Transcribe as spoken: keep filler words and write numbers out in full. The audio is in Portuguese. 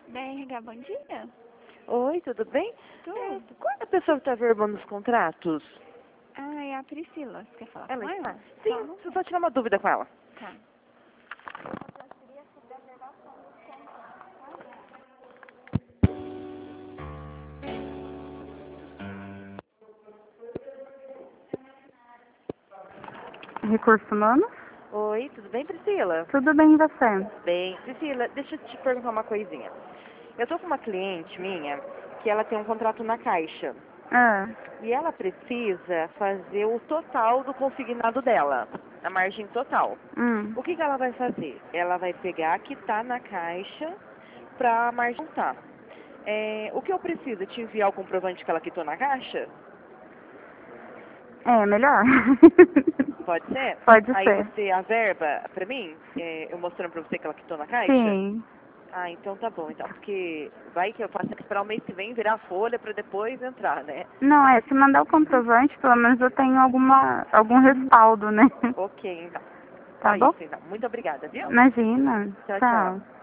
Da R H, bom dia. Oi, tudo bem? Tudo. É, qual é a pessoa que está verbando os contratos? Ah, é a Priscila. Você quer falar Ela com está? ela? Sim, Só um deixa eu momento. só tirar uma dúvida com ela. Tá. Recurso humano? Oi, tudo bem, Priscila? Tudo bem, e você? Bem, Priscila, deixa eu te perguntar uma coisinha. Eu tô com uma cliente minha que ela tem um contrato na Caixa Ah, e ela precisa fazer o total do consignado dela, a margem total. hum. O que que ela vai fazer? Ela vai pegar que tá na Caixa pra margem tá. É, o que eu preciso? Te enviar o comprovante que ela quitou na Caixa? É, melhor. Pode ser? Pode Aí ser. você averba pra mim, é, eu mostrando pra você que ela quitou na Caixa? Sim. Ah, então tá bom, então, porque vai que eu faço que esperar o mês que vem virar folha pra depois entrar, né? Não, é, se mandar o comprovante, pelo menos eu tenho alguma, algum respaldo, né? Ok, então. Tá Só bom? isso, então. Muito obrigada, viu? Imagina. Tchau, Tchau. tchau.